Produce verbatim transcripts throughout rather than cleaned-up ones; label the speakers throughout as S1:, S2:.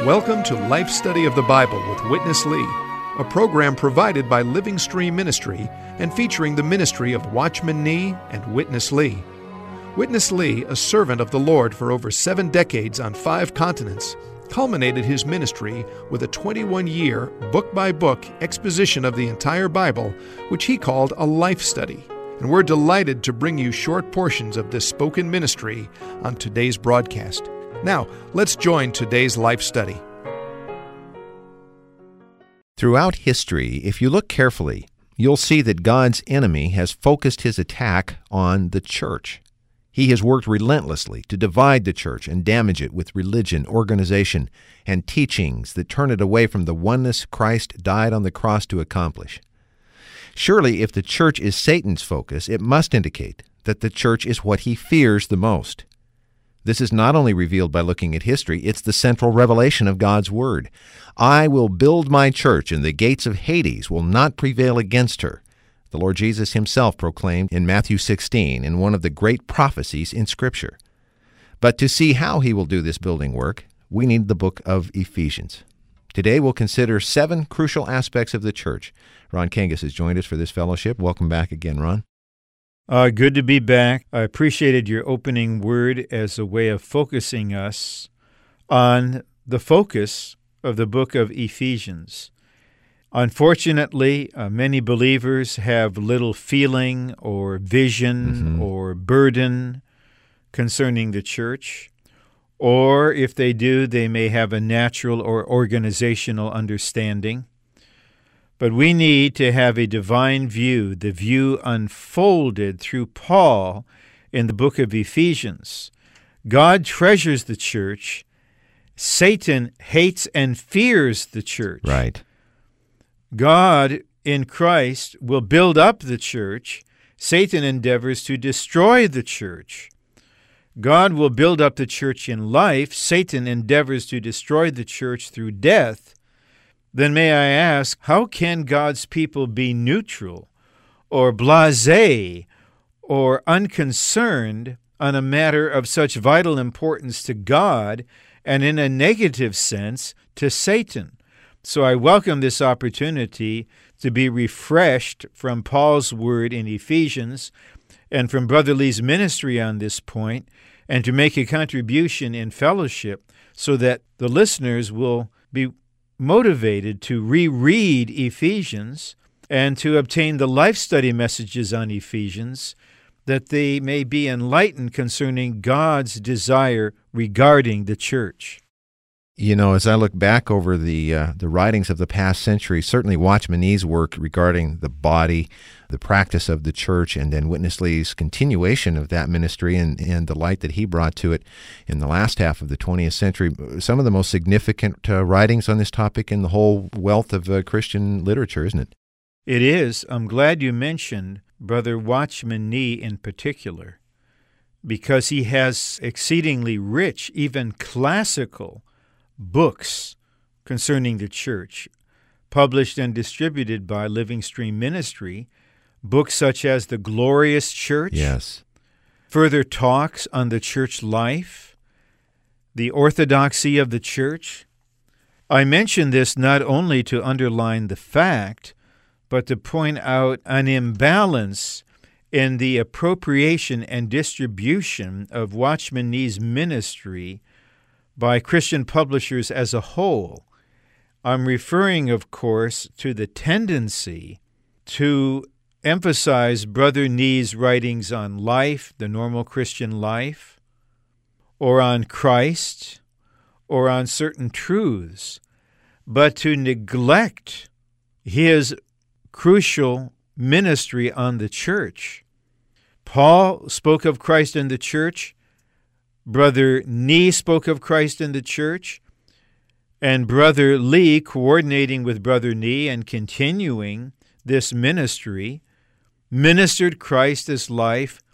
S1: Welcome to Life Study of the Bible with Witness Lee, a program provided by Living Stream Ministry and featuring the ministry of Watchman Nee and Witness Lee. Witness Lee, a servant of the Lord for over seven decades on five continents, culminated his ministry with a twenty-one-year, book-by-book exposition of the entire Bible, which he called a life study. And we're delighted to bring you short portions of this spoken ministry on today's broadcast. Now, let's join today's life study.
S2: Throughout history, if you look carefully, you'll see that God's enemy has focused his attack on the church. He has worked relentlessly to divide the church and damage it with religion, organization, and teachings that turn it away from the oneness Christ died on the cross to accomplish. Surely, if the church is Satan's focus, it must indicate that the church is what he fears the most. This is not only revealed by looking at history, it's the central revelation of God's Word. I will build my church, and the gates of Hades will not prevail against her. The Lord Jesus himself proclaimed in Matthew sixteen, in one of the great prophecies in Scripture. But to see how he will do this building work, we need the book of Ephesians. Today we'll consider seven crucial aspects of the church. Ron Kangas has joined us for this fellowship. Welcome back again, Ron.
S3: Uh, good to be back. I appreciated your opening word as a way of focusing us on the focus of the book of Ephesians. Unfortunately, uh, many believers have little feeling or vision
S2: mm-hmm.
S3: or burden concerning the church, or if they do, they may have a natural or organizational understanding. But we need to have a divine view, the view unfolded through Paul in the book of Ephesians. God treasures the church. Satan hates and fears the church.
S2: Right.
S3: God in Christ will build up the church. Satan endeavors to destroy the church. God will build up the church in life. Satan endeavors to destroy the church through death. Then may I ask, how can God's people be neutral or blasé or unconcerned on a matter of such vital importance to God and in a negative sense to Satan? So I welcome this opportunity to be refreshed from Paul's word in Ephesians and from Brother Lee's ministry on this point, and to make a contribution in fellowship so that the listeners will be motivated to reread Ephesians and to obtain the life study messages on Ephesians, that they may be enlightened concerning God's desire regarding the church.
S2: You know, as I look back over the uh, the writings of the past century, certainly Watchman Nee's work regarding the body, the practice of the church, and then Witness Lee's continuation of that ministry and, and the light that he brought to it in the last half of the twentieth century, some of the most significant uh, writings on this topic in the whole wealth of uh, Christian literature, isn't it?
S3: It is. I'm glad you mentioned Brother Watchman Nee in particular, because he has exceedingly rich, even classical books concerning the church, published and distributed by Living Stream Ministry, books such as The Glorious Church,
S2: yes,
S3: Further Talks on the Church Life, The Orthodoxy of the Church. I mention this not only to underline the fact, but to point out an imbalance in the appropriation and distribution of Watchman Nee's ministry by Christian publishers as a whole. I'm referring, of course, to the tendency to emphasize Brother Nee's writings on life, the normal Christian life, or on Christ, or on certain truths, but to neglect his crucial ministry on the church. Paul spoke of Christ in the church. Brother Nee spoke of Christ in the church, and Brother Lee, coordinating with Brother Nee and continuing this ministry, ministered Christ as life,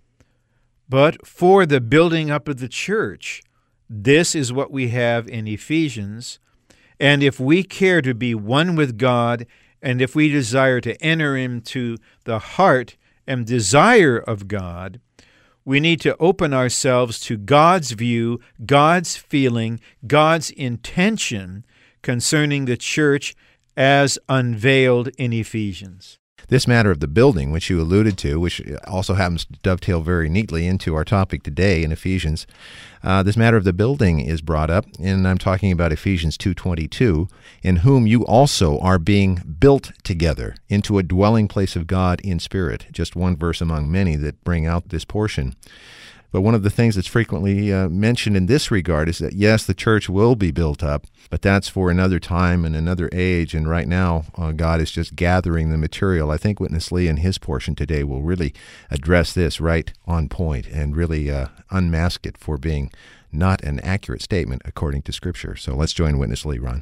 S3: but for the building up of the church. This is what we have in Ephesians, and if we care to be one with God, and if we desire to enter into the heart and desire of God, We need to open ourselves to God's view, God's feeling, God's intention concerning the church as unveiled in Ephesians.
S2: This matter of the building, which you alluded to, which also happens to dovetail very neatly into our topic today in Ephesians, uh, this matter of the building is brought up, and I'm talking about Ephesians two twenty-two, in whom you also are being built together into a dwelling place of God in spirit. Just one verse among many that bring out this portion. But one of the things that's frequently uh, mentioned in this regard is that, yes, the church will be built up, but that's for another time and another age. And right now, uh, God is just gathering the material. I think Witness Lee in his portion today will really address this right on point and really uh, unmask it for being not an accurate statement according to Scripture. So let's join Witness Lee, Ron.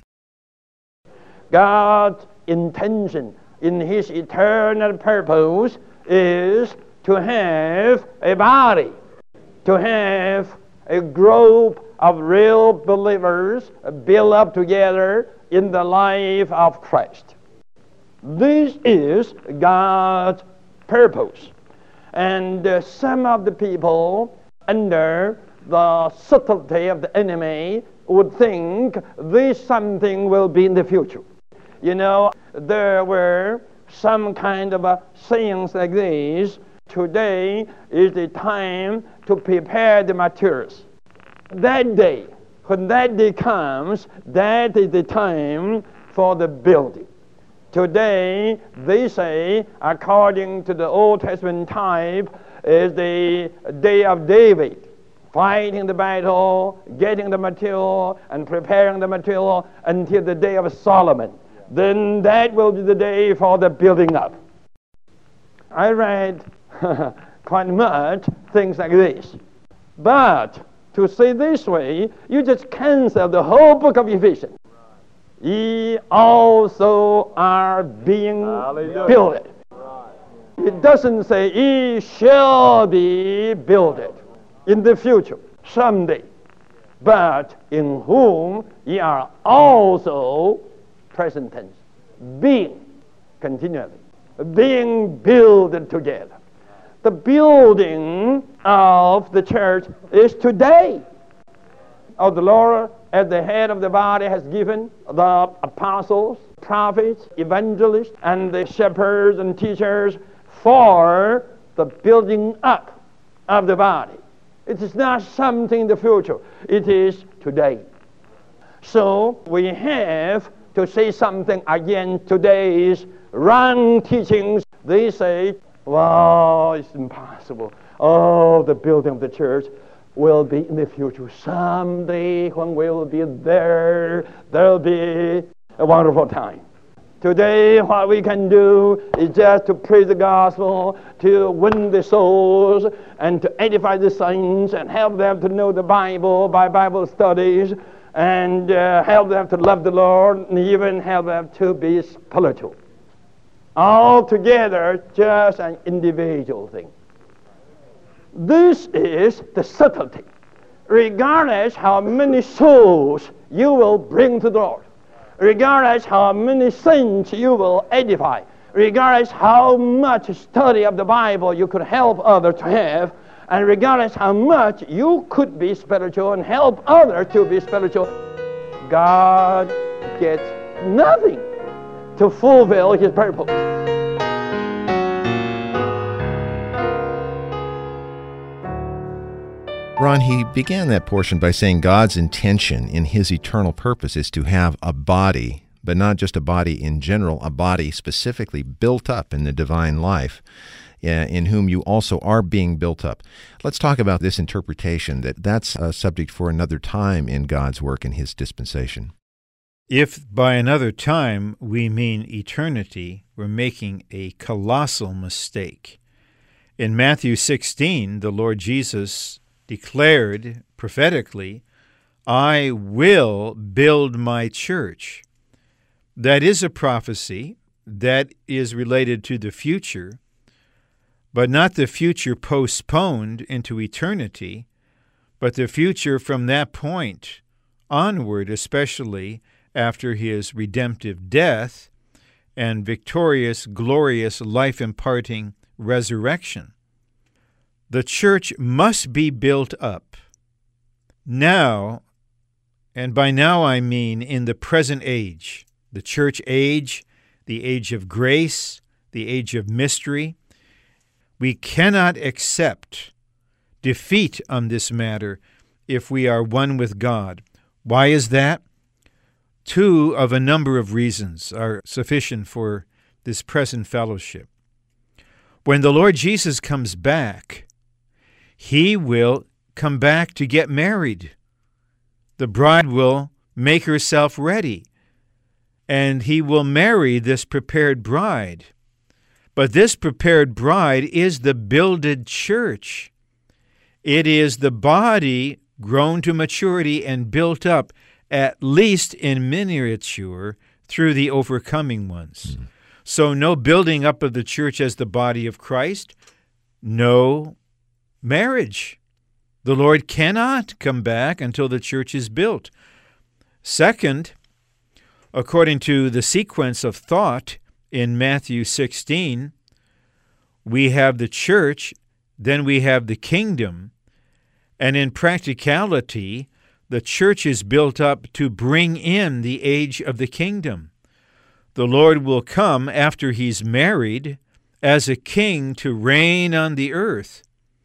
S4: God's intention in His eternal purpose is to have a body, to have a group of real believers built up together in the life of Christ. This is God's purpose. And uh, some of the people, under the subtlety of the enemy, would think this something will be in the future. You know, there were some kind of uh, sayings like this: today is the time to prepare the materials. That day, when that day comes, that is the time for the building. Today, they say, according to the Old Testament type, is the day of David, fighting the battle, getting the material, and preparing the material until the day of Solomon. Then that will be the day for the building up. I read quite much things like this. But to say this way, you just cancel the whole book of Ephesians. Ye also are being Hallelujah. Built. It doesn't say ye shall be builded in the future, someday. But in whom ye are also, present tense, being continually, being built together. The building of the church is today. Oh, the Lord, at the head of the body, has given the apostles, prophets, evangelists, and the shepherds and teachers for the building up of the body. It is not something in the future. It is today. So we have to say something against today's wrong teachings. They say, well, it's impossible. Oh, the building of the church will be in the future. Someday when we will be there, there will be a wonderful time. Today, what we can do is just to preach the gospel, to win the souls, and to edify the saints, and help them to know the Bible by Bible studies, and uh, help them to love the Lord, and even help them to be spiritual. Altogether, just an individual thing. This is the subtlety. Regardless how many souls you will bring to the Lord, regardless how many saints you will edify, regardless how much study of the Bible you could help others to have, and regardless how much you could be spiritual and help others to be spiritual, God gets nothing to fulfill His purpose.
S2: Ron, he began that portion by saying God's intention in His eternal purpose is to have a body, but not just a body in general, a body specifically built up in the divine life, in whom you also are being built up. Let's talk about this interpretation, that that's a subject for another time in God's work in His dispensation.
S3: If by another time we mean eternity, we're making a colossal mistake. In Matthew sixteen, the Lord Jesus declared prophetically, I will build my church. That is a prophecy that is related to the future, but not the future postponed into eternity, but the future from that point onward, especially after His redemptive death and victorious, glorious, life-imparting resurrection. The church must be built up now, and by now I mean in the present age, the church age, the age of grace, the age of mystery. We cannot accept defeat on this matter if we are one with God. Why is that? Two of a number of reasons are sufficient for this present fellowship. When the Lord Jesus comes back, he will come back to get married. The bride will make herself ready, and he will marry this prepared bride. But this prepared bride is the builded church. It is the body grown to maturity and built up, at least in miniature, through the overcoming ones. Mm. So no building up of the church as the body of Christ, no marriage. The Lord cannot come back until the church is built. Second, according to the sequence of thought in Matthew sixteen, we have the church, then we have the kingdom, and in practicality, the church is built up to bring in the age of the kingdom. The Lord will come after he's married as a king to reign on the earth.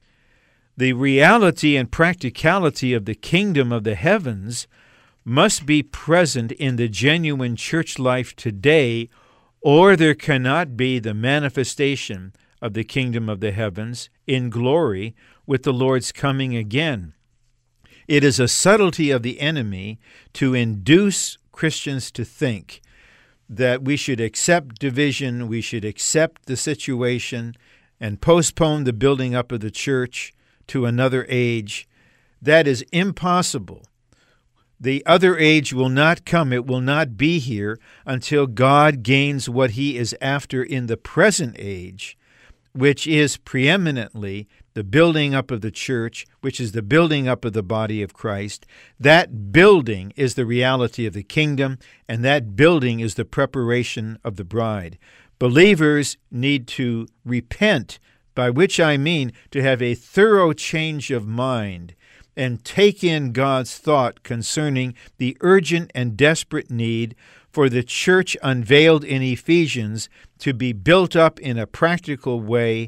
S3: The reality and practicality of the kingdom of the heavens must be present in the genuine church life today, or there cannot be the manifestation of the kingdom of the heavens in glory with the Lord's coming again. It is a subtlety of the enemy to induce Christians to think that we should accept division, we should accept the situation, and postpone the building up of the church to another age. That is impossible. The other age will not come. It will not be here until God gains what he is after in the present age, which is preeminently the building up of the church, which is the building up of the body of Christ. That building is the reality of the kingdom, and that building is the preparation of the bride. Believers need to repent, by which I mean to have a thorough change of mind and take in God's thought concerning the urgent and desperate need for the church unveiled in Ephesians to be built up in a practical way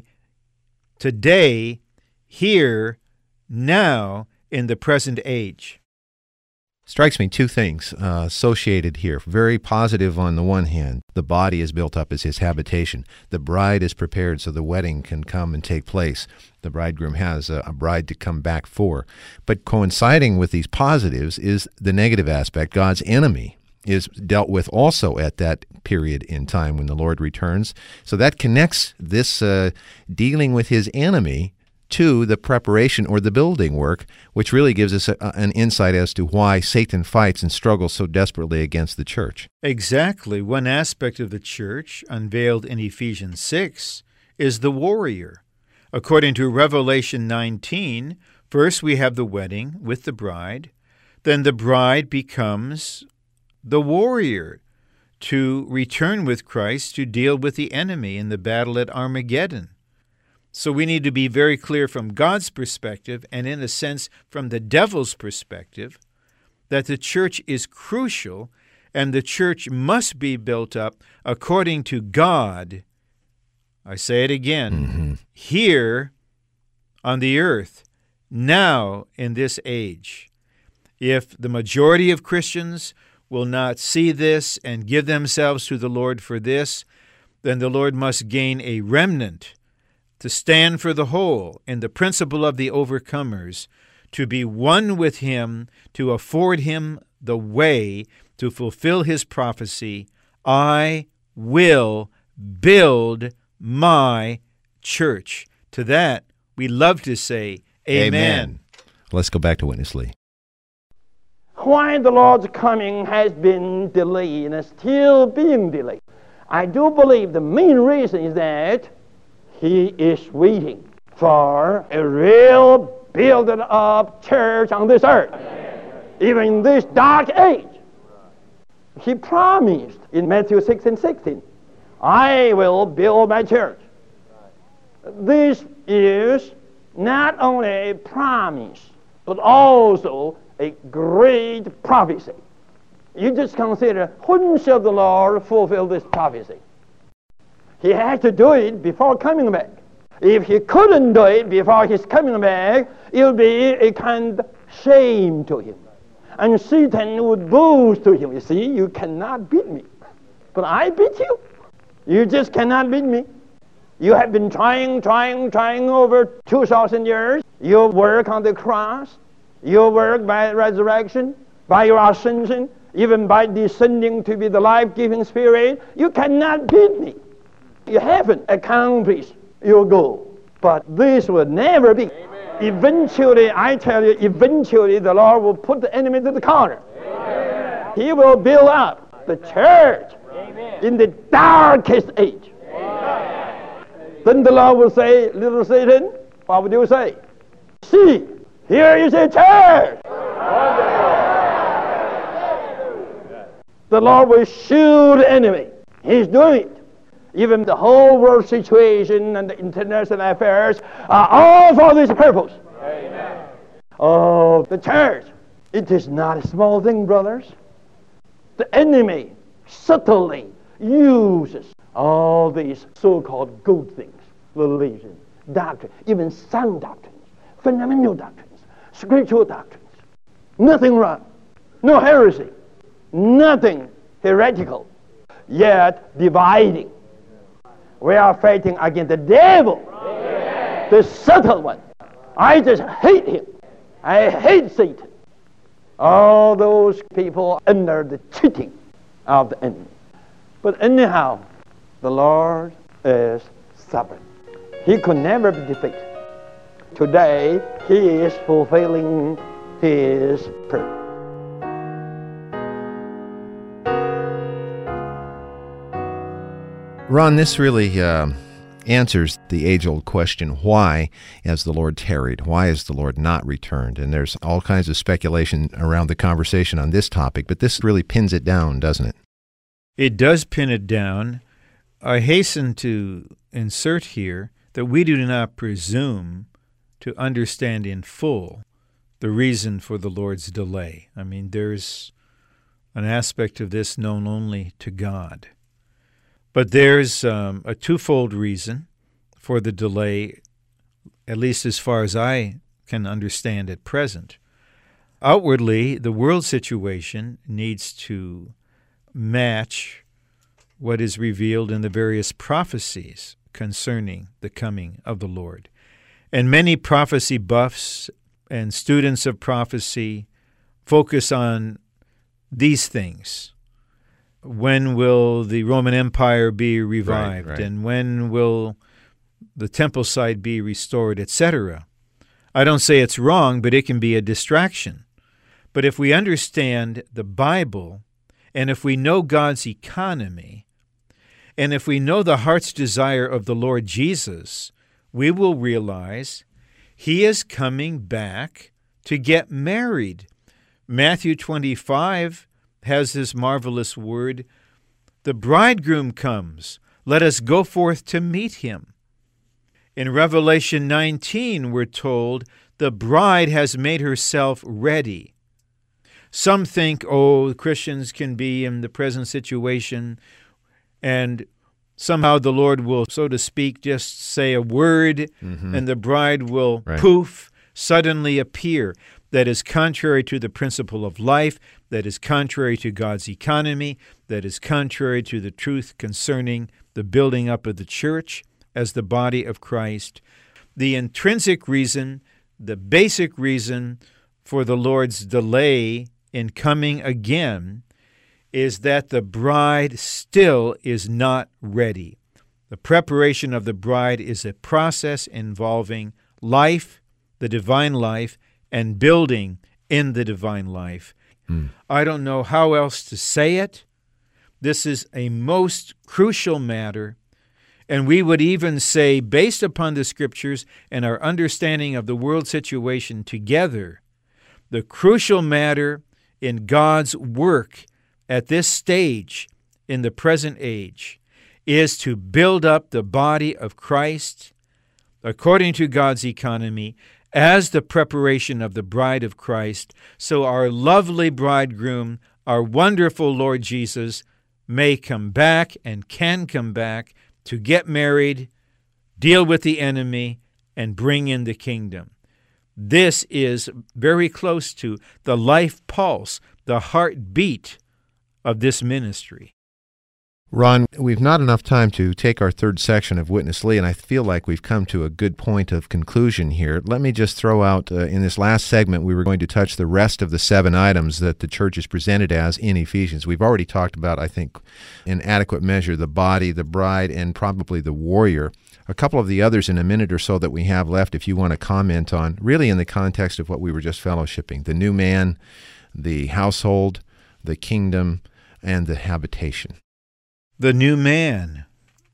S3: today, here, now, in the present age.
S2: Strikes me two things uh, associated here. Very positive on the one hand. The body is built up as his habitation. The bride is prepared so the wedding can come and take place. The bridegroom has a, a bride to come back for. But coinciding with these positives is the negative aspect. God's enemy is dealt with also at that period in time when the Lord returns. So that connects this uh, dealing with his enemy to the preparation or the building work, which really gives us a, an insight as to why Satan fights and struggles so desperately against the church.
S3: Exactly. One aspect of the church unveiled in Ephesians six is the warrior. According to Revelation nineteen, first we have the wedding with the bride, then the bride becomes the warrior to return with Christ to deal with the enemy in the battle at Armageddon. So we need to be very clear from God's perspective, and in a sense from the devil's perspective, that the church is crucial and the church must be built up according to God. I say it again, mm-hmm. Here on the earth, now in this age. If the majority of Christians will not see this and give themselves to the Lord for this, then the Lord must gain a remnant to stand for the whole in the principle of the overcomers, to be one with him, to afford him the way to fulfill his prophecy, I will build my church. To that, we love to say, Amen. Amen.
S2: Let's go back to Witness Lee.
S4: Why the Lord's coming has been delayed and is still being delayed. I do believe the main reason is that he is waiting for a real building up church on this earth. Even in this dark age. He promised in Matthew six and sixteen, I will build my church. This is not only a promise, but also a great prophecy. You just consider, when shall the Lord fulfill this prophecy? He had to do it before coming back. If he couldn't do it before his coming back, it would be a kind of shame to him. And Satan would boast to him, you see, you cannot beat me. But I beat you. You just cannot beat me. You have been trying, trying, trying over two thousand years. Your work on the cross, your work by resurrection, by your ascension, even by descending to be the life-giving Spirit, you cannot beat me. You haven't accomplished your goal. But this will never be. Amen. Eventually, I tell you, eventually the Lord will put the enemy to the corner. Amen. He will build up the church Amen. In the darkest age. Amen. Then the Lord will say, little Satan, what would you say? See, here is a church. The Lord will shield the enemy. He's doing it. Even the whole world situation and the international affairs are all for this purpose. Amen. Oh, the church. It is not a small thing, brothers. The enemy subtly uses all these so-called good things, religion, doctrine, even sound doctrines, fundamental doctrines, spiritual doctrines. Nothing wrong, no heresy, nothing heretical, yet dividing. We are fighting against the devil, Amen. The subtle one. I just hate him. I hate Satan. All those people under the cheating of the enemy. But anyhow, the Lord is sovereign. He could never be defeated. Today, He is fulfilling His purpose.
S2: Ron, this really uh, answers the age-old question, why has the Lord tarried? Why has the Lord not returned? And there's all kinds of speculation around the conversation on this topic, but this really pins it down, doesn't it?
S3: It does pin it down. I hasten to insert here that we do not presume to understand in full the reason for the Lord's delay. I mean, there's an aspect of this known only to God. But there's um, a twofold reason for the delay, at least as far as I can understand at present. Outwardly, the world situation needs to match what is revealed in the various prophecies concerning the coming of the Lord. And many prophecy buffs and students of prophecy focus on these things. When will the Roman Empire be revived? Right, right. And when will the temple site be restored, et cetera? I don't say it's wrong, but it can be a distraction. But if we understand the Bible, and if we know God's economy, and if we know the heart's desire of the Lord Jesus, we will realize He is coming back to get married. Matthew twenty-five has this marvelous word, the bridegroom comes, let us go forth to meet him. In Revelation nineteen, we're told, the bride has made herself ready. Some think, oh, Christians can be in the present situation, and somehow the Lord will, so to speak, just say a word, mm-hmm. and the bride will, right. poof, suddenly appear. That is contrary to the principle of life, that is contrary to God's economy, that is contrary to the truth concerning the building up of the church as the body of Christ. The intrinsic reason, the basic reason for the Lord's delay in coming again is that the bride still is not ready. The preparation of the bride is a process involving life, the divine life, and building in the divine life. Mm. I don't know how else to say it. This is a most crucial matter, and we would even say, based upon the Scriptures and our understanding of the world situation together, the crucial matter in God's work at this stage in the present age is to build up the body of Christ according to God's economy, as the preparation of the bride of Christ, so our lovely bridegroom, our wonderful Lord Jesus, may come back and can come back to get married, deal with the enemy, and bring in the kingdom. This is very close to the life pulse, the heartbeat of this ministry.
S2: Ron, we've not enough time to take our third section of Witness Lee, and I feel like we've come to a good point of conclusion here. Let me just throw out, uh, in this last segment, we were going to touch the rest of the seven items that the church is presented as in Ephesians. We've already talked about, I think, in adequate measure, the body, the bride, and probably the warrior. A couple of the others in a minute or so that we have left, if you want to comment on, really in the context of what we were just fellowshipping, the new man, the household, the kingdom, and the habitation.
S3: The new man,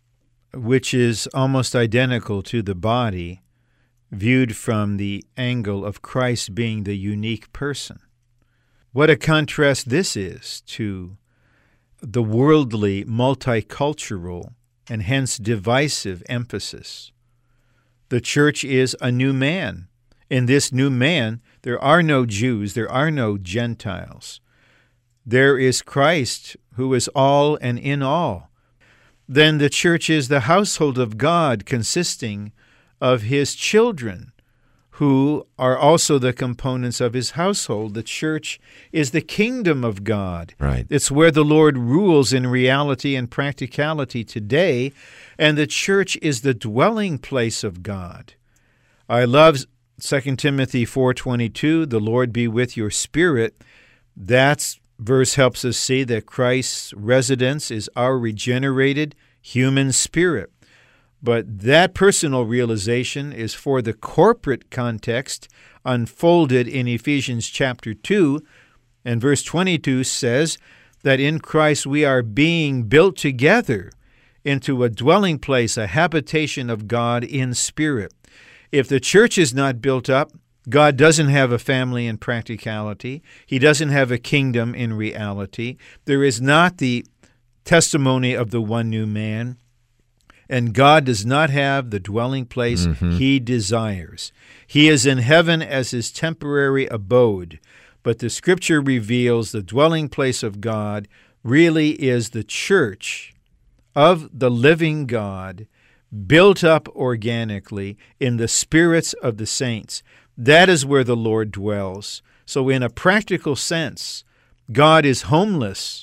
S3: which is almost identical to the body, viewed from the angle of Christ being the unique person. What a contrast this is to the worldly, multicultural, and hence divisive emphasis. The church is a new man. In this new man, there are no Jews, there are no Gentiles. There is Christ, who is all and in all. Then the church is the household of God, consisting of his children, who are also the components of his household. The church is the kingdom of God.
S2: Right.
S3: It's where the Lord rules in reality and practicality today, and the church is the dwelling place of God. I love Second Timothy four twenty-two, the Lord be with your spirit. That verse helps us see that Christ's residence is our regenerated human spirit. But that personal realization is for the corporate context unfolded in Ephesians chapter two, and verse twenty-two says that in Christ we are being built together into a dwelling place, a habitation of God in spirit. If the church is not built up, God doesn't have a family in practicality. He doesn't have a kingdom in reality. There is not the testimony of the one new man. And God does not have the dwelling place mm-hmm. he desires. He is in heaven as his temporary abode, but the Scripture reveals the dwelling place of God really is the church of the living God, built up organically in the spirits of the saints. That is where the Lord dwells. So in a practical sense, God is homeless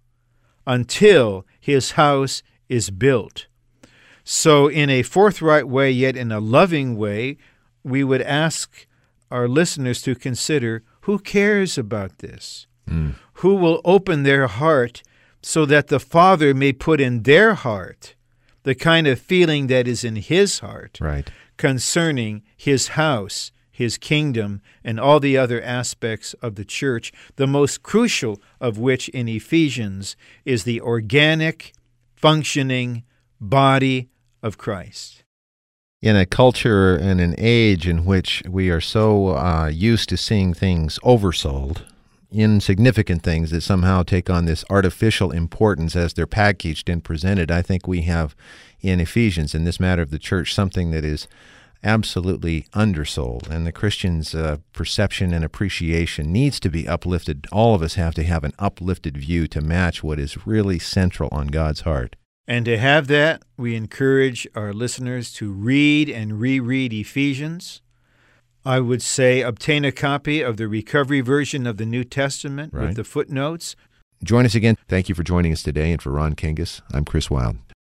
S3: until his house is built. So in a forthright way, yet in a loving way, we would ask our listeners to consider, who cares about this? Mm. Who will open their heart so that the Father may put in their heart the kind of feeling that is in his heart
S2: right.
S3: concerning his house, his kingdom, and all the other aspects of the church, the most crucial of which in Ephesians is the organic, functioning body of Christ.
S2: In a culture and an age in which we are so uh, used to seeing things oversold, insignificant things that somehow take on this artificial importance as they're packaged and presented, I think we have in Ephesians, in this matter of the church, something that is absolutely undersold, and the Christian's uh, perception and appreciation needs to be uplifted. All of us have to have an uplifted view to match what is really central on God's heart.
S3: And to have that, we encourage our listeners to read and reread Ephesians. I would say obtain a copy of the recovery version of the New Testament right. with the footnotes.
S2: Join us again. Thank you for joining us today. And for Ron Kingus, I'm Chris Wilde.